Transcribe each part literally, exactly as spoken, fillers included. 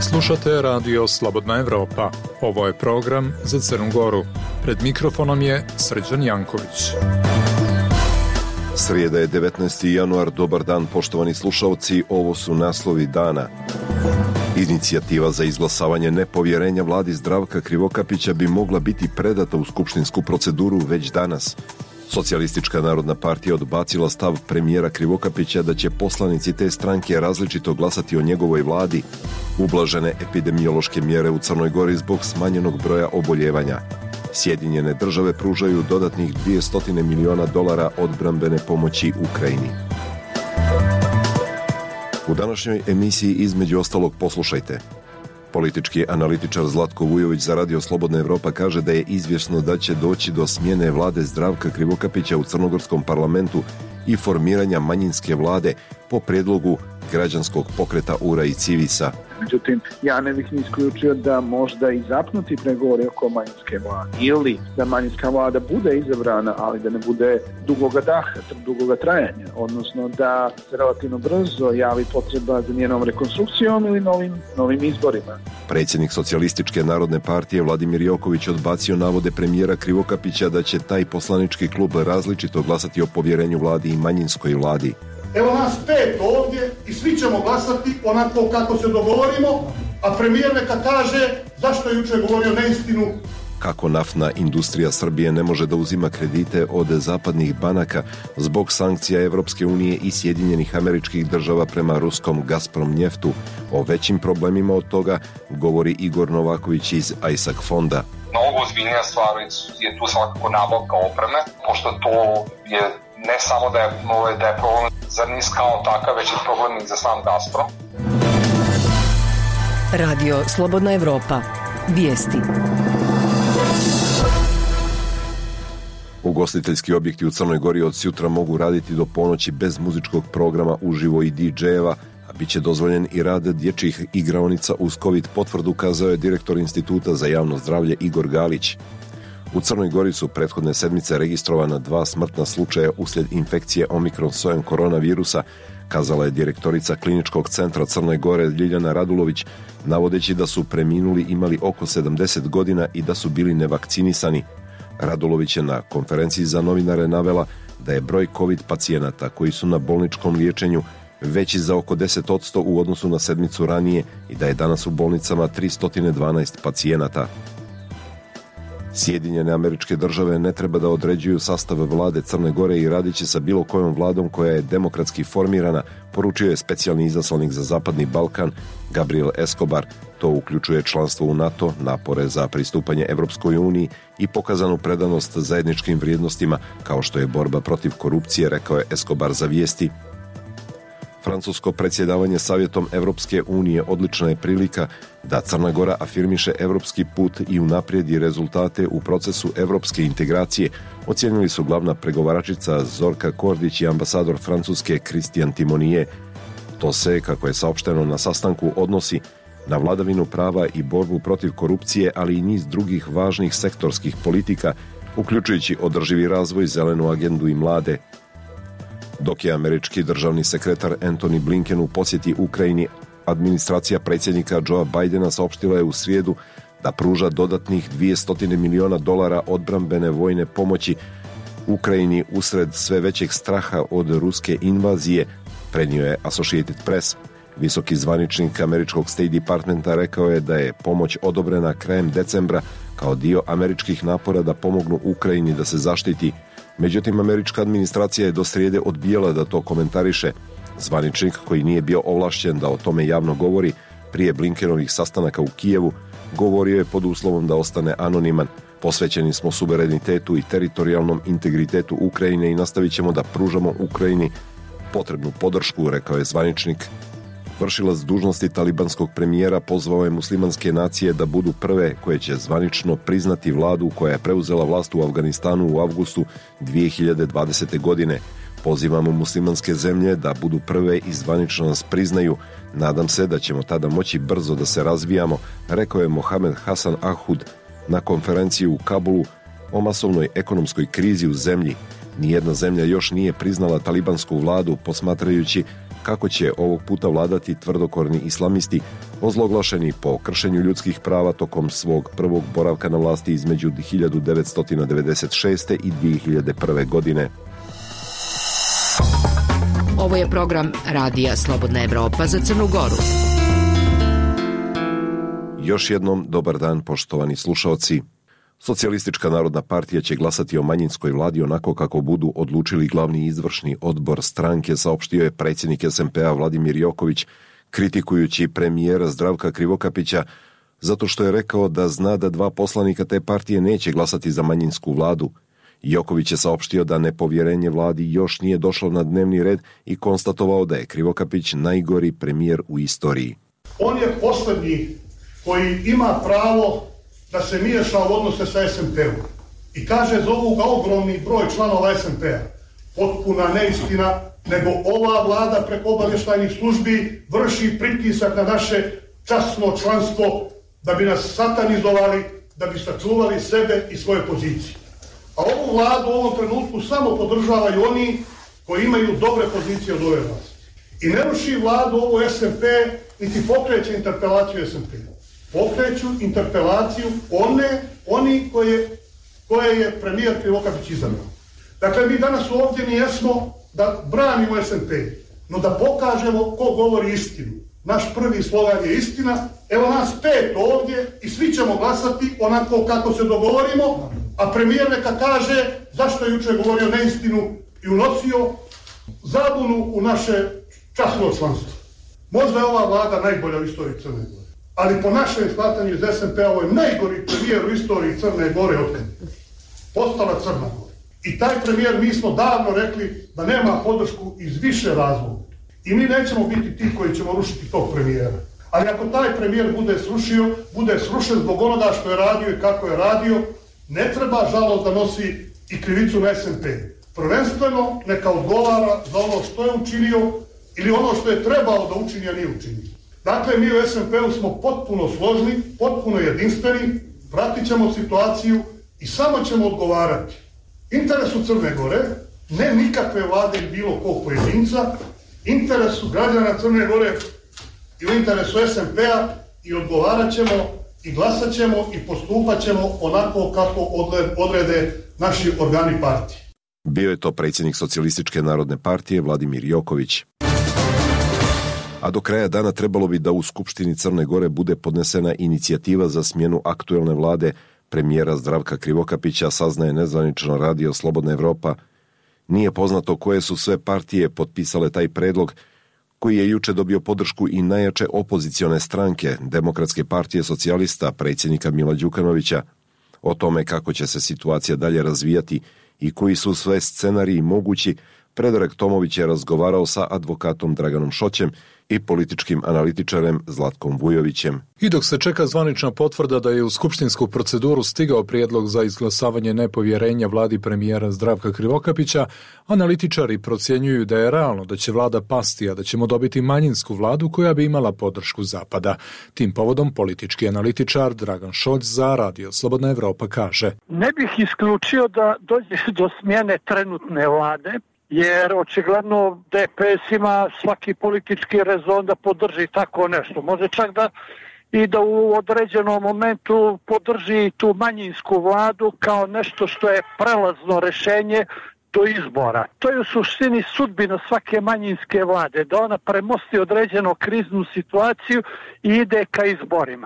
Slušate radio Slobodna Evropa. Ovo je program za Crnu Goru. Pred mikrofonom je Srđan Janković. Srijeda je devetnaesti januar. Dobar dan, poštovani slušalci. Ovo su naslovi dana. Inicijativa za izglasavanje nepovjerenja vladi Zdravka Krivokapića bi mogla biti predata u skupštinsku proceduru već danas. Socijalistička narodna partija odbacila stav premijera Krivokapića da će poslanici te stranke različito glasati o njegovoj vladi. Ublažene epidemiološke mjere u Crnoj Gori zbog smanjenog broja oboljevanja. Sjedinjene države pružaju dodatnih dvjesto miliona dolara odbrambene pomoći Ukrajini. U današnjoj emisiji između ostalog poslušajte. Politički analitičar Zlatko Vujović za radio Slobodna Evropa kaže da je izvjesno da će doći do smjene vlade Zdravka Krivokapića u crnogorskom parlamentu i formiranja manjinske vlade po prijedlogu građanskog pokreta U R A i Civisa. Međutim, ja ne bih ni isključio da možda i zapnuti pregovori oko manjinske vlade ili da manjinska vlada bude izabrana, ali da ne bude dugoga daha, dugoga trajanja, odnosno da se relativno brzo javi potreba za njenom rekonstrukcijom ili novim, novim izborima. Predsjednik Socijalističke narodne partije Vladimir Joković odbacio navode premijera Krivokapića da će taj poslanički klub različito glasati o povjerenju vladi i manjinskoj vladi. Evo nas pet ovdje i svi ćemo glasati onako kako se dogovorimo, a premijer neka kaže zašto je jučer govorio neistinu. Kako naftna industrija Srbije ne može da uzima kredite od zapadnih banaka zbog sankcija Evropske unije i Sjedinjenih Američkih Država prema ruskom Gazprom njeftu. O većim problemima od toga govori Igor Novaković iz ISAC fonda. Mnogo ozbiljnija stvar je tu svakako nabavka opreme, pošto to je ne samo da je, da je problem za N I S kao takav, već je problem i za sam Gazprom. Radio Slobodna Evropa. Vijesti. Ugostiteljski objekti u Crnoj Gori od sutra mogu raditi do ponoći bez muzičkog programa uživo i di džejeva, a bit će dozvoljen i rad dječjih igraonica uz COVID potvrdu, kazao je direktor Instituta za javno zdravlje Igor Galić. U Crnoj Gori su prethodne sedmice registrovana dva smrtna slučaja uslijed infekcije omikron sojem koronavirusa, kazala je direktorica Kliničkog centra Crne Gore Ljiljana Radulović, navodeći da su preminuli imali oko sedamdeset godina i da su bili nevakcinisani. Radulović je na konferenciji za novinare navela da je broj COVID pacijenata koji su na bolničkom liječenju veći za oko deset posto u odnosu na sedmicu ranije i da je danas u bolnicama tristo dvanaest pacijenata. Sjedinjene Američke Države ne treba da određuju sastav vlade Crne Gore i radit će sa bilo kojom vladom koja je demokratski formirana, poručio je specijalni izaslanik za Zapadni Balkan Gabriel Escobar. To uključuje članstvo u NATO, napore za pristupanje Evropskoj uniji i pokazanu predanost zajedničkim vrijednostima, kao što je borba protiv korupcije, rekao je Escobar za Vijesti. Francusko predsjedavanje Savjetom Evropske unije odlična je prilika da Crna Gora afirmiše evropski put i unaprijedi rezultate u procesu evropske integracije, ocijenili su glavna pregovaračica Zorka Kordić i ambasador Francuske Christian Timonije. To se, kako je saopšteno na sastanku, odnosi na vladavinu prava i borbu protiv korupcije, ali i niz drugih važnih sektorskih politika, uključujući održivi razvoj, zelenu agendu i mlade. Dok je američki državni sekretar Antony Blinken u posjeti Ukrajini, administracija predsjednika Joea Bidena saopštila je u srijedu da pruža dodatnih dvjesto miliona dolara odbrambene vojne pomoći Ukrajini usred sve većeg straha od ruske invazije, prenio je Associated Press. Visoki zvaničnik američkog State Departmenta rekao je da je pomoć odobrena krajem decembra kao dio američkih napora da pomognu Ukrajini da se zaštiti. Međutim, američka administracija je do srijede odbijala da to komentariše. Zvaničnik, koji nije bio ovlašćen da o tome javno govori prije Blinkenovih sastanaka u Kijevu, govorio je pod uslovom da ostane anoniman. Posvećeni smo suverenitetu i teritorijalnom integritetu Ukrajine i nastavit ćemo da pružamo Ukrajini potrebnu podršku, rekao je zvaničnik. Vršilac dužnosti talibanskog premijera pozvao je muslimanske nacije da budu prve koje će zvanično priznati vladu koja je preuzela vlast u Afganistanu u avgustu dvije hiljade dvadesete. godine. Pozivamo muslimanske zemlje da budu prve i zvanično nas priznaju. Nadam se da ćemo tada moći brzo da se razvijamo, rekao je Mohamed Hasan Ahud na konferenciji u Kabulu o masovnoj ekonomskoj krizi u zemlji. Nijedna zemlja još nije priznala talibansku vladu, posmatrajući kako će ovog puta vladati tvrdokorni islamisti, ozloglašeni po kršenju ljudskih prava tokom svog prvog boravka na vlasti između hiljadu devetsto devedeset šeste i dvije hiljade prve. godine. Ovo je program Radija Slobodna Evropa za Crnu Goru. Još jednom dobar dan, poštovani slušaoci. Socijalistička narodna partija će glasati o manjinskoj vladi onako kako budu odlučili glavni izvršni odbor stranke, saopštio je predsjednik es em pe-a Vladimir Joković, kritikujući premijera Zdravka Krivokapića zato što je rekao da zna da dva poslanika te partije neće glasati za manjinsku vladu. Joković je saopštio da nepovjerenje vladi još nije došlo na dnevni red i konstatovao da je Krivokapić najgori premijer u istoriji. On je posljednji koji ima pravo da se miješa u odnose sa es em pe-om. I kaže za ovoga ogromni broj članova es em pe-a. Potpuna neistina, nego ova vlada preko obavještajnih službi vrši pritisak na naše časno članstvo da bi nas satanizovali, da bi sačuvali sebe i svoje pozicije. A ovu vladu u ovom trenutku samo podržavaju oni koji imaju dobre pozicije od ove vlasti. I ne ruši vladu ovo es em pe, niti pokreće interpelaciju es em pe. Pokreću interpelaciju one, oni koje, koje je premijer Krivokapić izabrao. Dakle, mi danas ovdje nijesmo da branimo es em pe, no da pokažemo ko govori istinu. Naš prvi slogan je istina. Evo nas pet ovdje i svi ćemo glasati onako kako se dogovorimo, a premijer neka kaže zašto je jučer govorio neistinu i unosio zabunu u naše časno članstvo. Možda je ova vlada najbolja u istoriji Crne Gore, ali po našem shvatanju iz es em pe-a ovo je najgori premijer u istoriji Crne Gore otkad postala Crna Gora. I taj premijer, mi smo davno rekli da nema podršku iz više razloga. I mi nećemo biti ti koji ćemo rušiti tog premijera. Ali ako taj premijer bude srušio, bude srušen zbog onoga što je radio i kako je radio, ne treba žalost da nosi i krivicu na es em pe. Prvenstveno neka odgovara za ono što je učinio ili ono što je trebao da učini, a nije učinio. Dakle, mi u es em pe-u smo potpuno složni, potpuno jedinstveni, pratit ćemo situaciju i samo ćemo odgovarati interesu Crne Gore, ne nikakve vlade ili bilo kog pojedinca, interesu građana Crne Gore i u interesu es em pe-a i odgovarat ćemo i glasat ćemo i postupat ćemo onako kako odrede naši organi partije. Bio je to predsjednik Socijalističke narodne partije Vladimir Joković. A do kraja dana trebalo bi da u Skupštini Crne Gore bude podnesena inicijativa za smjenu aktuelne vlade premijera Zdravka Krivokapića, saznaje nezvanično Radio Slobodna Evropa. Nije poznato koje su sve partije potpisale taj predlog, koji je juče dobio podršku i najjače opozicione stranke, Demokratske partije socijalista, predsjednika Mila Đukanovića. O tome kako će se situacija dalje razvijati i koji su sve scenariji mogući, Predrag Tomović je razgovarao sa advokatom Draganom Šoćem i političkim analitičarem Zlatkom Vujovićem. I dok se čeka zvanična potvrda da je u skupštinsku proceduru stigao prijedlog za izglasavanje nepovjerenja vladi premijera Zdravka Krivokapića, analitičari procjenjuju da je realno da će vlada pasti, a da ćemo dobiti manjinsku vladu koja bi imala podršku Zapada. Tim povodom politički analitičar Dragan Šoć za Radio Slobodna Evropa kaže: Ne bih isključio da dođe do smjene trenutne vlade, jer očigledno de pe es ima svaki politički rezon da podrži tako nešto. Može čak da i da u određenom momentu podrži tu manjinsku vladu kao nešto što je prelazno rješenje do izbora. To je u suštini sudbina svake manjinske vlade, da ona premosti određenu kriznu situaciju i ide ka izborima.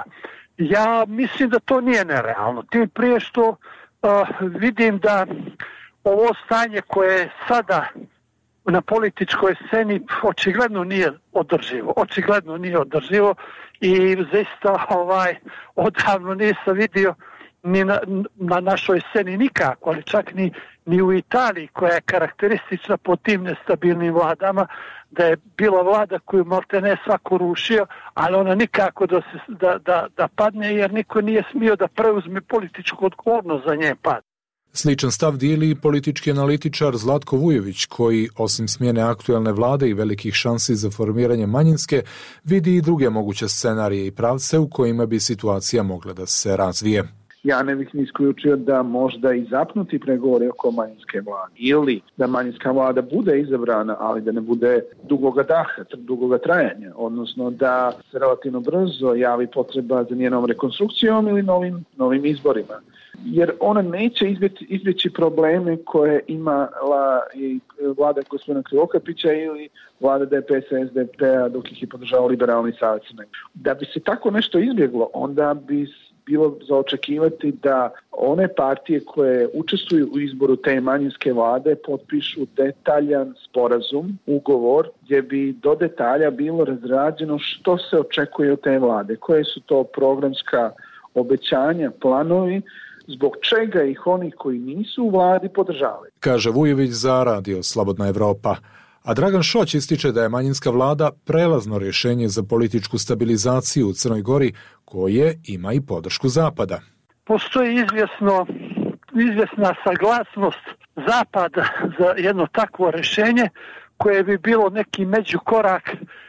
Ja mislim da to nije nerealno, tim prije što uh, vidim da ovo stanje koje je sada na političkoj sceni očigledno nije održivo. Očigledno nije održivo i zaista ovaj, odavno nisam vidio ni na, na našoj sceni nikako, ali čak ni, ni u Italiji koja je karakteristična po tim nestabilnim vladama, da je bila vlada koju možda ne svako rušio, ali ona nikako da, se, da, da, da padne jer niko nije smio da preuzme političku odgovornost za njen pad. Sličan stav dijeli i politički analitičar Zlatko Vujović, koji, osim smjene aktuelne vlade i velikih šansi za formiranje manjinske, vidi i druge moguće scenarije i pravce u kojima bi situacija mogla da se razvije. Ja ne bih ni isključio da možda i zapnuti pregovori oko manjinske vlade ili da manjinska vlada bude izabrana, ali da ne bude dugoga daha, dugoga trajanja, odnosno da se relativno brzo javi potreba za njenom rekonstrukcijom ili novim, novim izborima. Jer ona neće izbjeći, izbjeći probleme koje imala i vlada gospodina Krivokapića ili vlada D P S-a, S D P-a dok ih je podržao liberalni savez. Da bi se tako nešto izbjeglo, onda bi bilo za očekivati da one partije koje učestvuju u izboru te manjinske vlade potpišu detaljan sporazum, ugovor, gdje bi do detalja bilo razrađeno što se očekuje od te vlade, koje su to programska obećanja, planovi, zbog čega ih oni koji nisu u vladi podržavaju. Kaže Vujović za Radio Slobodna Evropa. A Dragan Šoć ističe da je manjinska vlada prelazno rješenje za političku stabilizaciju u Crnoj Gori, koje ima i podršku Zapada. Postoji izvjesno, izvjesna saglasnost Zapada za jedno takvo rješenje koje bi bilo neki međukorak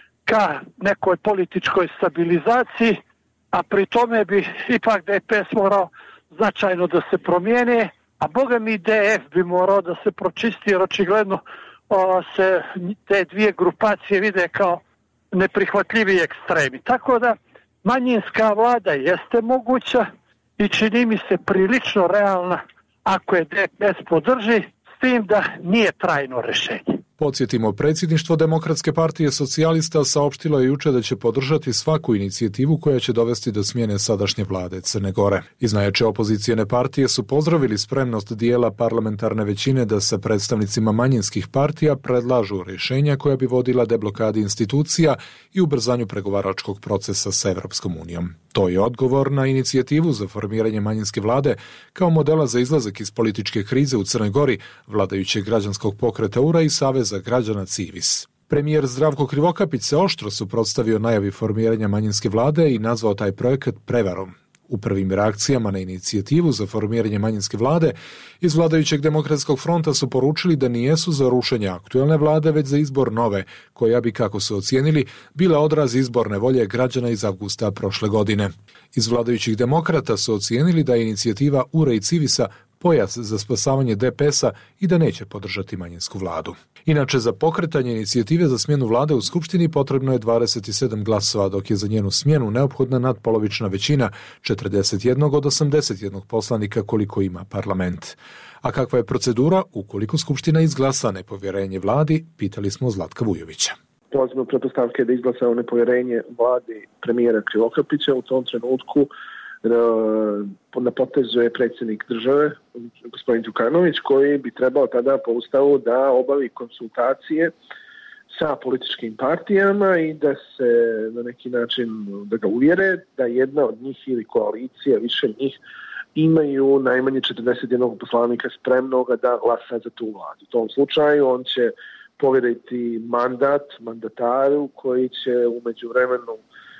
ka nekoj političkoj stabilizaciji, a pri tome bi ipak D P S morao značajno da se promijene, a boga mi D F bi morao da se pročisti, jer očigledno o, se te dvije grupacije vide kao neprihvatljivi ekstremi. Tako da manjinska vlada jeste moguća i čini mi se prilično realna ako je D P S podrži, s tim da nije trajno rješenje. Podsjetimo, predsjedništvo Demokratske partije socijalista saopštilo je juče da će podržati svaku inicijativu koja će dovesti do smjene sadašnje vlade Crne Gore. Iz najjače opozicijene partije su pozdravili spremnost dijela parlamentarne većine da se predstavnicima manjinskih partija predlažu rješenja koja bi vodila deblokadi institucija i ubrzanju pregovaračkog procesa sa Evropskom unijom. To je odgovor na inicijativu za formiranje manjinske vlade kao modela za izlazak iz političke krize u Crnoj Gori, vladajućeg građanskog pokreta U R A i Saveza građana Civis. Premijer Zdravko Krivokapić se oštro suprotstavio najavi formiranja manjinske vlade i nazvao taj projekat prevarom. U prvim reakcijama na inicijativu za formiranje manjinske vlade iz vladajućeg Demokratskog fronta su poručili da nijesu za rušenje aktuelne vlade, već za izbor nove, koja bi, kako su ocijenili, bila odraz izborne volje građana iz avgusta prošle godine. Iz vladajućih demokrata su ocijenili da je inicijativa U R A i Civisa pojas za spasavanje D P S-a i da neće podržati manjinsku vladu. Inače, za pokretanje inicijative za smjenu vlade u Skupštini potrebno je dvadeset sedam glasova, dok je za njenu smjenu neophodna nadpolovična većina, četrdeset jedan od osamdeset jedan poslanika koliko ima parlament. A kakva je procedura ukoliko Skupština izglasa nepovjerenje vladi, pitali smo Zlatka Vujovića. Polazimo pretpostavke da izglasa nepovjerenje vladi premijera Krivokapića. U tom trenutku na potezu je predsjednik države, gospodin Đukanović, koji bi trebao tada po ustavu da obavi konsultacije sa političkim partijama i da se na neki način da ga uvjere da jedna od njih ili koalicija, više njih, imaju najmanje četrdeset jedan poslanika spremnoga da glasa za tu vladu. U tom slučaju on će povjeriti mandat mandataru koji će u međuvremenu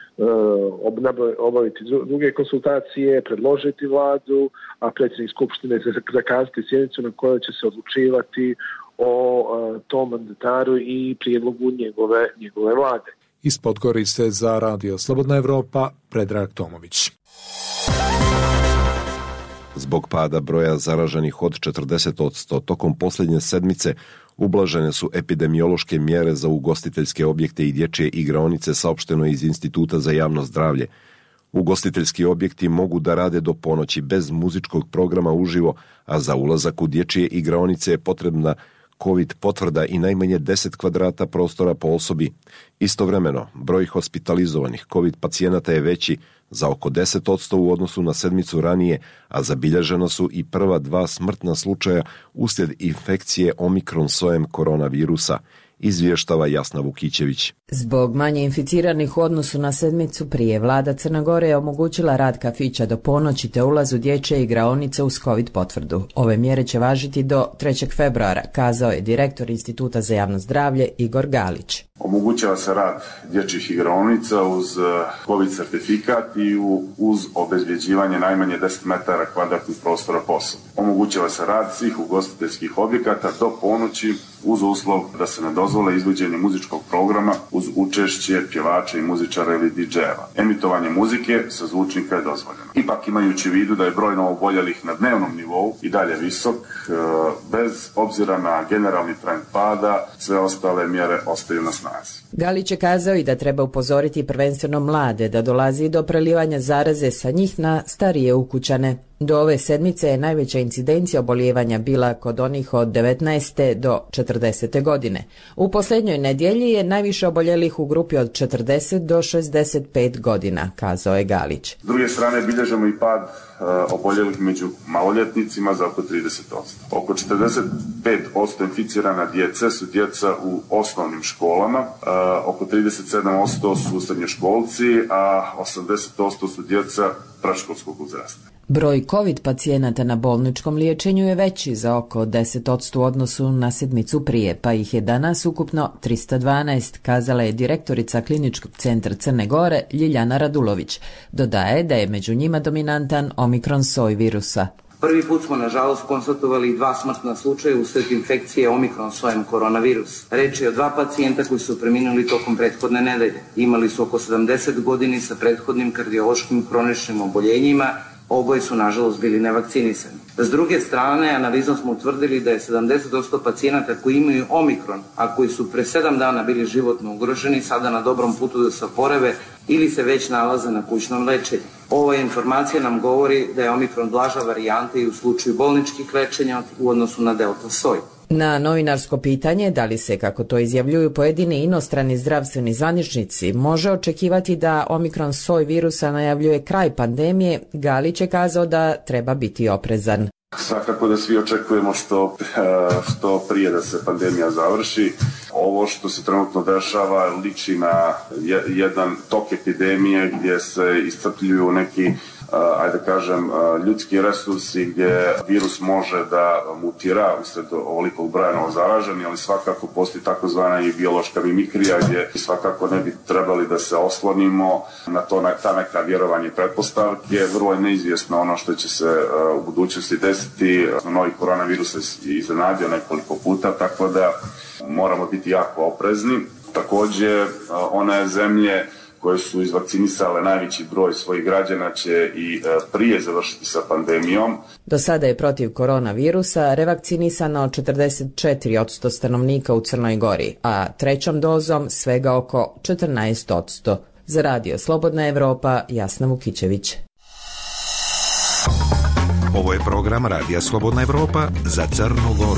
obaviti druge konsultacije, predložiti vladu, a predsjednik Skupštine zakazati sjednicu na kojoj će se odlučivati o tom mandataru i prijedlogu njegove, njegove vlade. Iz Podgorice za Radio Slobodna Evropa, Predrag Tomović. Zbog pada broja zaraženih od četrdeset posto tokom posljednje sedmice ublažene su epidemiološke mjere za ugostiteljske objekte i dječje igraonice, saopšteno iz Instituta za javno zdravlje. Ugostiteljski objekti mogu da rade do ponoći bez muzičkog programa uživo, a za ulazak u dječje igraonice je potrebna COVID potvrda i najmanje deset kvadrata prostora po osobi. Istovremeno, broj hospitalizovanih COVID pacijenata je veći za oko deset posto u odnosu na sedmicu ranije, a zabilježena su i prva dva smrtna slučaja uslijed infekcije omikron sojem koronavirusa, izvještava Jasna Vukićević. Zbog manje inficiranih u odnosu na sedmicu prije, vlada Crne Gore je omogućila rad kafića do ponoći te ulaz u dječje igraonice uz COVID potvrdu. Ove mjere će važiti do trećeg februara, kazao je direktor Instituta za javno zdravlje Igor Galić. Omogućava se rad dječjih igraonica uz COVID certifikat i uz obezbjeđivanje najmanje deset metara kvadratnih prostora po osobi. Omogućava se rad svih ugostiteljskih objekata do ponoći uz uslov da se ne dozvole izvođenje muzičkog programa uz učešće pjevača i muzičara ili didžejeva. Emitovanje muzike sa zvučnika je dozvoljeno. Ipak imajući u vidu da je broj novooboljelih na dnevnom nivou i dalje visok, bez obzira na generalni trend pada, sve ostale mjere ostaju na snazi. Galić je kazao i da treba upozoriti prvenstveno mlade da dolazi do prelivanja zaraze sa njih na starije ukućane. Do ove sedmice je najveća incidencija obolijevanja bila kod onih od devetnaeste do četrdesete godine. U posljednjoj nedjelji je najviše oboljelih u grupi od četrdeset do šezdeset pet godina, kazao je Galić. S druge strane bilježemo i pad uh, oboljelih među maloljetnicima za oko trideset posto. Oko četrdeset pet posto inficirana djece su djeca u osnovnim školama, uh, oko trideset sedam posto su srednjoškolci, a osamdeset posto su djeca predškolskog uzrasta. Broj COVID pacijenata na bolničkom liječenju je veći za oko deset posto u odnosu na sedmicu prije, pa ih je danas ukupno trista dvanaest, kazala je direktorica Kliničkog centra Crne Gore Ljiljana Radulović. Dodaje da je među njima dominantan omikron soj virusa. Prvi put smo, nažalost, konstatovali dva smrtna slučaja usred infekcije omikron sojem koronavirus. Reč je o dva pacijenta koji su preminuli tokom prethodne nedelje. Imali su oko sedamdeset godina sa prethodnim kardiološkim hroničnim oboljenjima. Oboje su, nažalost, bili nevakcinisani. S druge strane, analizom smo utvrdili da je sedamdeset posto pacijenata koji imaju omikron, a koji su pre sedam dana bili životno ugroženi, sada na dobrom putu da se oporave ili se već nalaze na kućnom lečenju. Ova informacija nam govori da je omikron blaža varijanta i u slučaju bolničkih lečenja u odnosu na delta soj. Na novinarsko pitanje da li se, kako to izjavljuju pojedini inostrani zdravstveni zvaničnici, može očekivati da omikron soj virusa najavljuje kraj pandemije, Galić je kazao da treba biti oprezan. Svakako da svi očekujemo što, što prije da se pandemija završi. Ovo što se trenutno dešava liči na jedan tok epidemije gdje se iscrpljuju neki, ajde kažem, ljudski resursi gdje virus može da mutira usred ovolikog broja novozaraženih, ali svakako postoji takozvana i biološka mimikrija gdje svakako ne bi trebali da se oslonimo na to, na ta neka vjerovanje i pretpostavke. Vrlo je neizvjesno ono što će se u budućnosti desiti. Novi koronavirus je iznenadio nekoliko puta, tako da moramo biti jako oprezni. Također, one zemlje koje su izvakcinisale najveći broj svojih građana će i prije završiti sa pandemijom. Do sada je protiv koronavirusa revakcinisano četrdeset četiri posto stanovnika u Crnoj Gori, a trećom dozom svega oko četrnaest posto. Za Radio Slobodna Evropa, Jasna Vukićević. Ovo je program Radija Slobodna Evropa za Crnu Goru.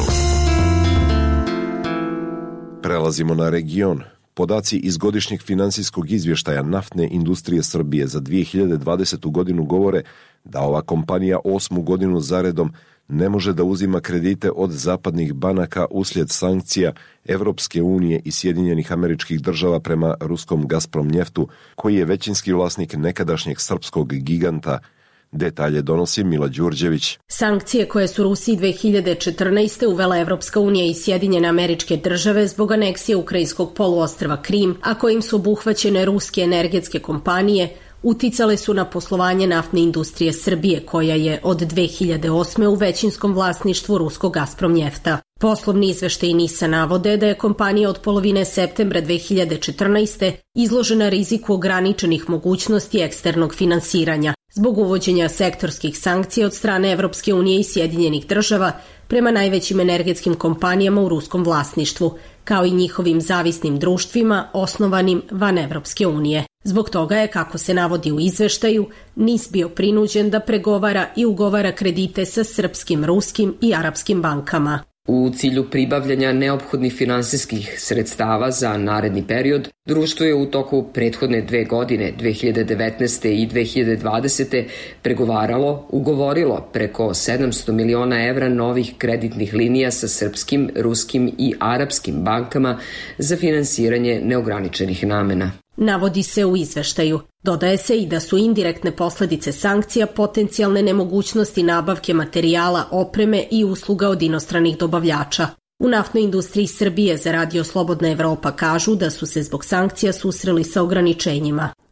Prelazimo na region. Podaci iz godišnjeg finansijskog izvještaja Naftne industrije Srbije za dvije hiljade dvadesetu godinu govore da ova kompanija osmu godinu zaredom ne može da uzima kredite od zapadnih banaka uslijed sankcija Evropske unije i Sjedinjenih Američkih Država prema ruskom Gazprom njeftu, koji je većinski vlasnik nekadašnjeg srpskog giganta. Detalje donosi Mila Đurđević. Sankcije koje su Rusiji dve hiljade četrnaeste. uvela Evropska unija i Sjedinjene Američke Države zbog aneksije ukrajinskog poluostrva Krim, a kojim su obuhvaćene ruske energetske kompanije, uticale su na poslovanje naftne industrije Srbije, koja je od dve hiljade osme. u većinskom vlasništvu ruskog Gazprom njefta. Poslovni izveštaji NIS-a navode da je kompanija od polovine septembra dve hiljade četrnaeste. izložena riziku ograničenih mogućnosti eksternog finansiranja zbog uvođenja sektorskih sankcija od strane Evropske unije i Sjedinjenih Država prema najvećim energetskim kompanijama u ruskom vlasništvu, kao i njihovim zavisnim društvima osnovanim van Evropske unije. Zbog toga je, kako se navodi u izveštaju, NIS bio prinuđen da pregovara i ugovara kredite sa srpskim, ruskim i arapskim bankama. U cilju pribavljanja neophodnih finansijskih sredstava za naredni period, društvo je u toku prethodne dve godine, dve hiljade devetnaeste. i dve hiljade dvadesete. pregovaralo, ugovorilo preko sedamsto miliona evra novih kreditnih linija sa srpskim, ruskim i arapskim bankama za finansiranje neograničenih namena. Navodi se u izveštaju. Dodaje se i da su indirektne posledice sankcija potencijalne nemogućnosti nabavke materijala, opreme i usluga od inostranih dobavljača. U naftnoj industriji Srbije za Radio Slobodna Evropa kažu da su se zbog sankcija susreli sa ograničenjima.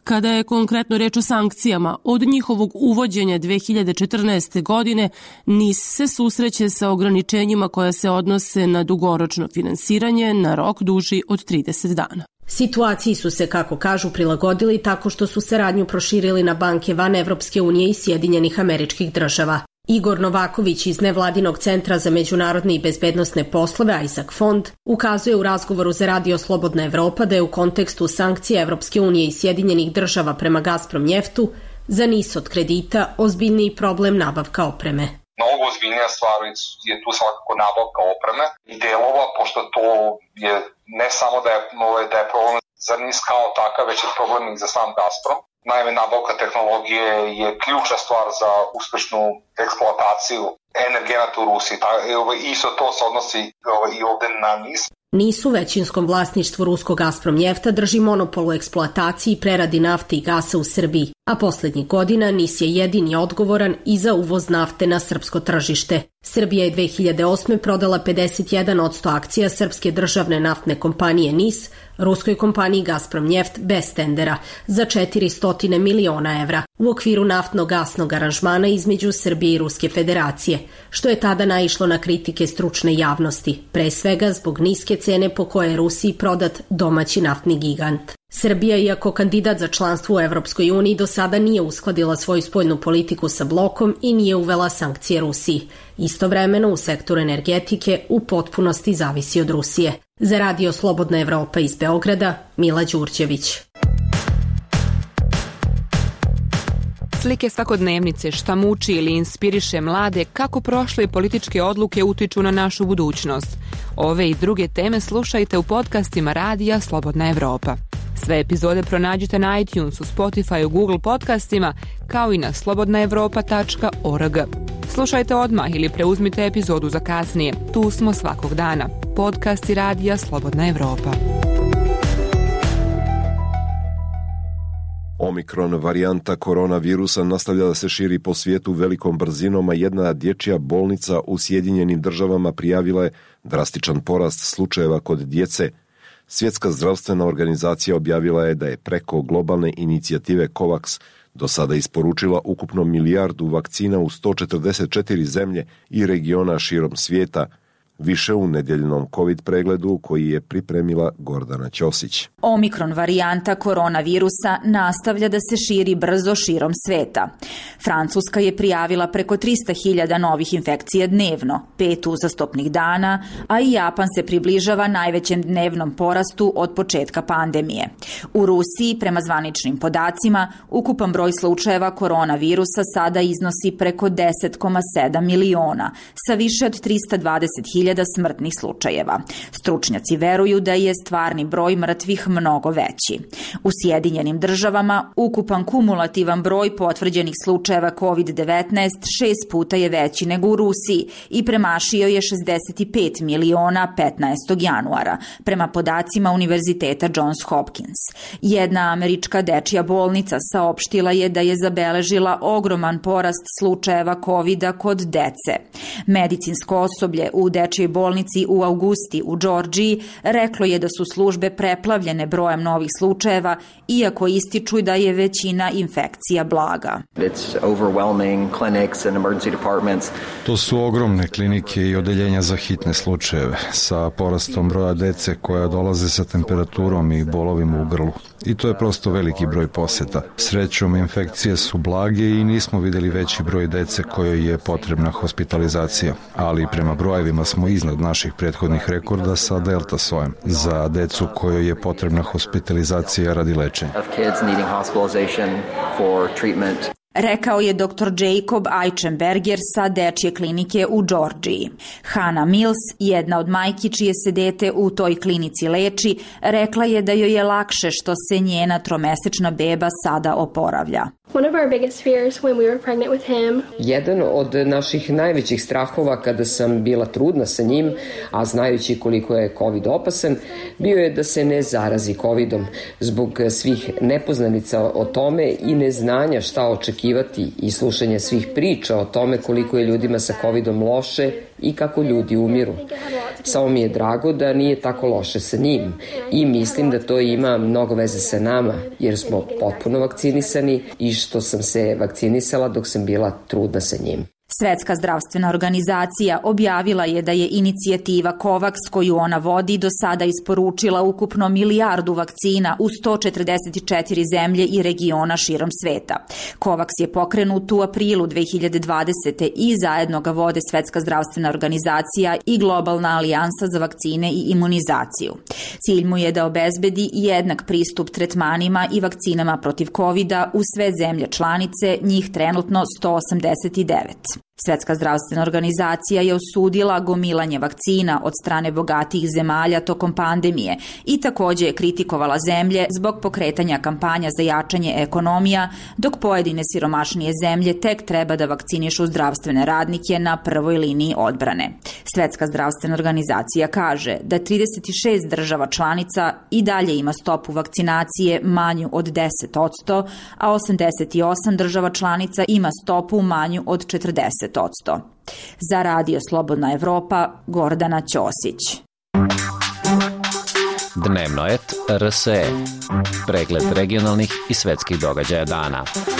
Kada je konkretno reč o sankcijama, od njihovog uvođenja dve hiljade četrnaeste. godine NIS se susreće sa ograničenjima koja se odnose na dugoročno finansiranje na rok duži od trideset dana. Situaciji su se, kako kažu, prilagodili tako što su saradnju proširili na banke van Evropske unije i Sjedinjenih Američkih Država. Igor Novaković iz Nevladinog centra za međunarodne i bezbednosne poslove Isaac Fond ukazuje u razgovoru za Radio Slobodna Evropa da je u kontekstu sankcija Evropske unije i Sjedinjenih Država prema Gazprom njeftu za NIS od kredita ozbiljniji problem nabavka opreme. Mnogo ozbiljnija stvar je tu svakako nabavka opreme i delova, pošto to je ne samo da je, da je problem za NIS kao takav, već je problem i za sam Gazprom. Naime, nabavka tehnologije je ključna stvar za uspešnu eksploataciju energenata u Rusiji. Isto to se odnosi i ovde na NIS. NIS u većinskom vlasništvu ruskog Gazprom njefta drži monopol u eksploataciji i preradi nafte i gasa u Srbiji, a poslednjih godina NIS je jedini odgovoran i za uvoz nafte na srpsko tržište. Srbija je dve hiljade osme. prodala pedeset jedan posto akcija srpske državne naftne kompanije NIS, ruskoj kompaniji Gazprom njeft bez tendera, za četiristo miliona evra u okviru naftno-gasnog aranžmana između Srbije i Ruske federacije, što je tada naišlo na kritike stručne javnosti, pre svega zbog niske cene po koje je Rusiji prodat domaći naftni gigant. Srbija, iako kandidat za članstvo u Evropskoj uniji, do sada nije uskladila svoju spoljnu politiku sa blokom i nije uvela sankcije Rusiji. Istovremeno u sektoru energetike u potpunosti zavisi od Rusije. Za Radio Slobodna Evropa iz Beograda, Mila Đurđević. Slike svakodnevnice, šta muči ili inspiriše mlade, kako prošle političke odluke utiču na našu budućnost. Ove i druge teme slušajte u podcastima Radija Slobodna Evropa. Sve epizode pronađite na iTunesu, Spotifyu, Google podcastima, kao i na slobodna evropa tačka org. Slušajte odmah ili preuzmite epizodu za kasnije. Tu smo svakog dana. Podcasti Radija Slobodna Evropa. Omikron varijanta koronavirusa nastavlja da se širi po svijetu velikom brzinom, a jedna dječja bolnica u Sjedinjenim Državama prijavila je drastičan porast slučajeva kod djece. Svjetska zdravstvena organizacija objavila je da je preko globalne inicijative COVAX do sada isporučila ukupno milijardu vakcina u sto četrdeset četiri zemlje i regiona širom svijeta. Više u nedjeljnom COVID pregledu koji je pripremila Gordana Ćosić. Omikron varijanta koronavirusa nastavlja da se širi brzo širom sveta. Francuska je prijavila preko trista hiljada novih infekcija dnevno, pet uzastopnih dana, a i Japan se približava najvećem dnevnom porastu od početka pandemije. U Rusiji, prema zvaničnim podacima, ukupan broj slučajeva koronavirusa sada iznosi preko deset zarez sedam miliona, sa više od trista dvadeset hiljada smrtnih slučajeva. Stručnjaci veruju da je stvarni broj mrtvih mnogo veći. U Sjedinjenim Državama ukupan kumulativan broj potvrđenih slučajeva kovid devetnaest šest puta je veći nego u Rusiji i premašio je šezdeset pet miliona petnaestog januara, prema podacima Univerziteta Johns Hopkins. Jedna američka dečja bolnica saopštila je da je zabeležila ogroman porast slučajeva kovida kod dece. Medicinsko osoblje u dečjoj bolnici u Augusti u Džordžiji reklo je da su službe preplavljene brojem novih slučajeva, iako ističu da je većina infekcija blaga. To su ogromne klinike i odeljenja za hitne slučajeve sa porastom broja dece koja dolaze sa temperaturom i bolovima u grlu. I to je prosto veliki broj poseta. Srećom, infekcije su blage i nismo vidjeli veći broj dece kojoj je potrebna hospitalizacija, ali prema brojevima smo iznad naših prethodnih rekorda sa delta sojem za decu kojoj je potrebna hospitalizacija radi lečenja. Rekao je doktor Jacob Eichenberger sa dečje klinike u Džordžiji. Hannah Mills, jedna od majki čije se dete u toj klinici leči, rekla je da joj je lakše što se njena tromesečna beba sada oporavlja. One of our biggest fears when we were pregnant with him. Jedan od naših najvećih strahova kada sam bila trudna sa njim, a znajući koliko je COVID opasan, bio je da se ne zarazi COVIDom zbog svih nepoznanica o tome i neznanja šta očekivati i slušanje svih priča o tome koliko je ljudima sa COVIDom loše i kako ljudi umiru. Samo mi je drago da nije tako loše sa njim i mislim da to ima mnogo veze sa nama, jer smo potpuno vakcinisani i što sam se vakcinisala dok sam bila trudna sa njim. Svetska zdravstvena organizacija objavila je da je inicijativa COVAX koju ona vodi do sada isporučila ukupno milijardu vakcina u sto četrdeset četiri zemlje i regiona širom sveta. COVAX je pokrenut u aprilu dve hiljade dvadesete. i zajedno ga vode Svetska zdravstvena organizacija i Globalna alijansa za vakcine i imunizaciju. Cilj mu je da obezbedi jednak pristup tretmanima i vakcinama protiv kovida u sve zemlje članice, njih trenutno sto osamdeset devet. Svetska zdravstvena organizacija je osudila gomilanje vakcina od strane bogatijih zemalja tokom pandemije i takođe je kritikovala zemlje zbog pokretanja kampanja za jačanje ekonomija, dok pojedine siromašnije zemlje tek treba da vakcinišu zdravstvene radnike na prvoj liniji odbrane. Svetska zdravstvena organizacija kaže da trideset šest država članica i dalje ima stopu vakcinacije manju od deset posto, a osamdeset osam država članica ima stopu manju od četrdeset posto. Za Radio Slobodna Evropa, Gordana Ćosić. Dnevnoet R S E. Pregled regionalnih i svetskih događaja dana.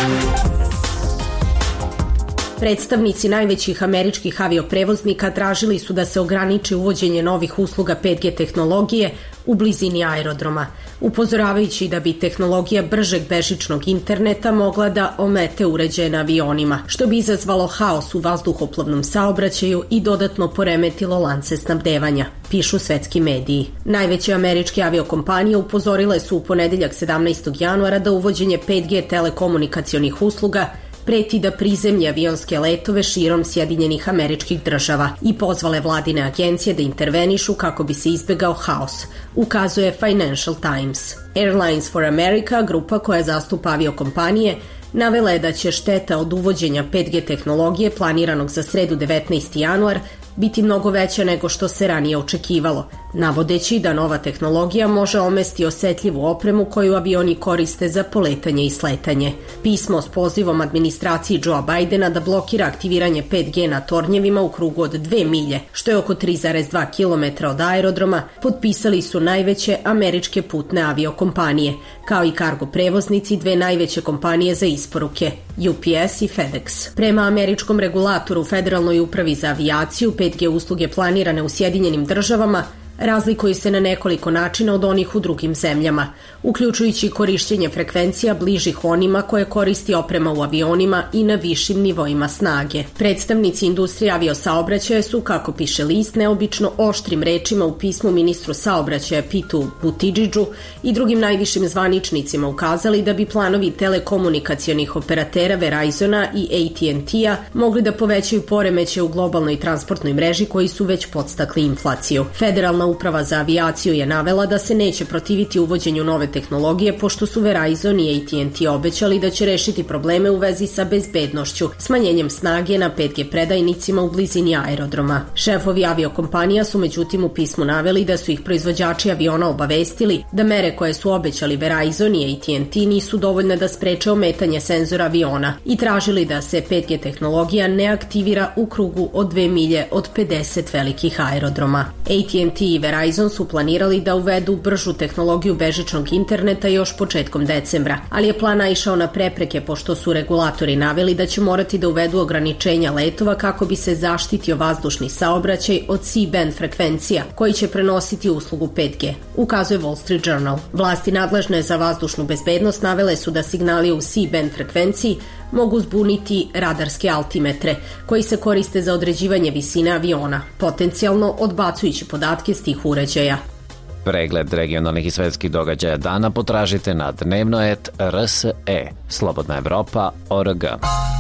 Predstavnici najvećih američkih avioprevoznika tražili su da se ograniči uvođenje novih usluga pet G tehnologije u blizini aerodroma, upozoravajući da bi tehnologija bržeg bežičnog interneta mogla da omete uređaje na avionima, što bi izazvalo haos u vazduhoplovnom saobraćaju i dodatno poremetilo lance snabdevanja, pišu svetski mediji. Najveće američke aviokompanije upozorile su u ponedeljak sedamnaestog januara da uvođenje pet G telekomunikacionih usluga preti da prizemlje avionske letove širom Sjedinjenih Američkih Država i pozvale vladine agencije da intervenišu kako bi se izbegao haos, ukazuje Financial Times. Airlines for America, grupa koja zastupa aviokompanije, navela je da će šteta od uvođenja pet G tehnologije planiranog za sredu devetnaesti januar biti mnogo veća nego što se ranije očekivalo, navodeći da nova tehnologija može omesti osetljivu opremu koju avioni koriste za poletanje i sletanje. Pismo s pozivom administraciji Joea Bidena da blokira aktiviranje pet G na tornjevima u krugu od dve milje, što je oko tri zarez dva kilometra od aerodroma, potpisali su najveće američke putne aviokompanije, kao i kargo prevoznici dve najveće kompanije za isporuke, U P S i FedEx. Prema američkom regulatoru Federalnoj upravi za avijaciju, pet G usluge planirane u Sjedinjenim Državama razlikuju se na nekoliko načina od onih u drugim zemljama, uključujući korišćenje frekvencija bližih onima koje koristi oprema u avionima i na višim nivoima snage. Predstavnici industrije aviosaobraćaja su, kako piše list, neobično oštrim rečima u pismu ministru saobraćaja Pitu Buttigiegu i drugim najvišim zvaničnicima ukazali da bi planovi telekomunikacionih operatera Verizona i A T and T-a mogli da povećaju poremeće u globalnoj transportnoj mreži koji su već podstakli inflaciju. Federalna uprava za avijaciju je navela da se neće protiviti uvođenju nove tehnologije, pošto su Verizon i A T and T obećali da će rešiti probleme u vezi sa bezbednošću, smanjenjem snage na pet G predajnicima u blizini aerodroma. Šefovi aviokompanija su međutim u pismu naveli da su ih proizvođači aviona obavestili da mere koje su obećali Verizon i A T and T nisu dovoljne da spreče ometanje senzora aviona i tražili da se pet G tehnologija ne aktivira u krugu od dve milje od pedeset velikih aerodroma. A T and T i Verizon su planirali da uvedu bržu tehnologiju bežičnog interneta još početkom decembra, ali je plan naišao na prepreke pošto su regulatori naveli da će morati da uvedu ograničenja letova kako bi se zaštitio vazdušni saobraćaj od C-band frekvencija koji će prenositi uslugu pet G, ukazuje Wall Street Journal. Vlasti nadležne za vazdušnu bezbednost navele su da signali u C-band frekvenciji mogu zbuniti radarske altimetre koji se koriste za određivanje visine aviona, potencijalno odbacujući podatke s tih uređaja. Pregled regionalnih i svetskih događaja dana potražite na dnevnoet R S E, Slobodna Evropa, O R G.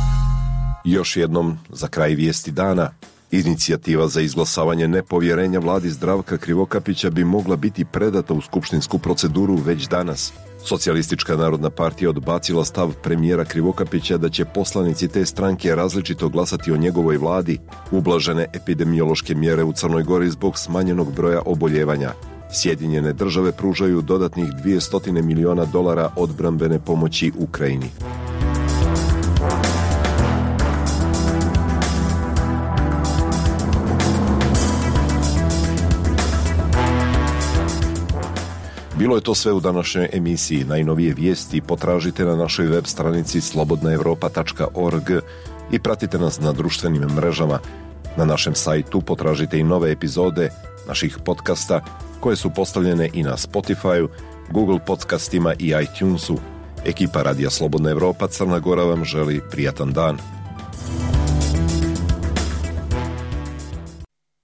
Još jednom, za kraj vijesti dana, inicijativa za izglasavanje nepovjerenja vladi Zdravka Krivokapića bi mogla biti predata u skupštinsku proceduru već danas. Socijalistička narodna partija odbacila stav premijera Krivokapića da će poslanici te stranke različito glasati o njegovoj vladi, ublažene epidemiološke mjere u Crnoj Gori zbog smanjenog broja oboljevanja. Sjedinjene države pružaju dodatnih dvjesto miliona dolara odbrambene pomoći Ukrajini. Bilo je to sve u današnjoj emisiji. Najnovije vijesti potražite na našoj web stranici slobodna evropa tačka org i pratite nas na društvenim mrežama. Na našem sajtu potražite i nove epizode naših podcasta koje su postavljene i na Spotify-u, Google podcastima i iTunesu. Ekipa Radija Slobodna Evropa Crna Gora vam želi prijatan dan.